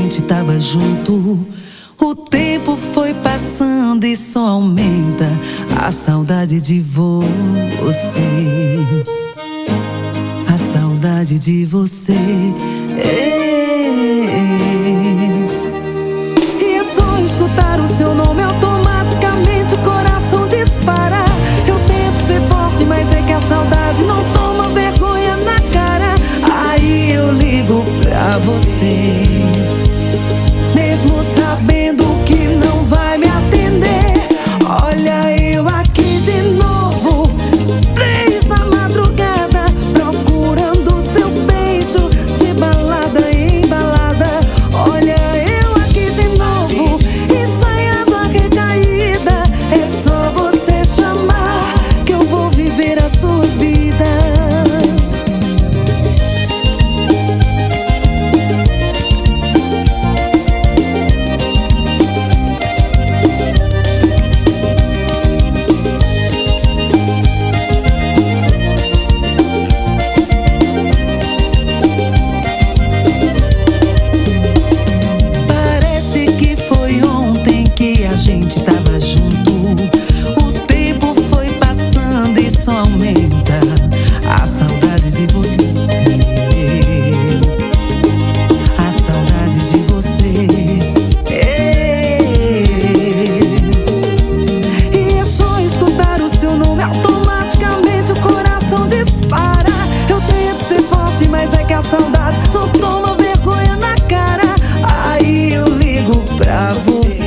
gente tava junto. O tempo foi passando e só aumenta a saudade de você. A saudade de você. E é só escutar o seu nome, automaticamente o coração dispara. Eu tento ser forte, mas é que a saudade não toma vergonha na cara. Aí eu ligo pra você, mesmo sabendo que não vai me atender. Olha eu aqui de novo, 3 da madrugada, procurando seu beijo de balada em balada. Olha eu aqui de novo, ensaiando a recaída. É só você chamar que eu vou viver a sua vida. A gente tava junto. O tempo foi passando e só aumenta a saudade de você. A saudade de você. E é só escutar o seu nome, automaticamente o coração dispara. Eu tento ser forte, mas é que a saudade não toma vergonha na cara. Aí eu ligo pra você,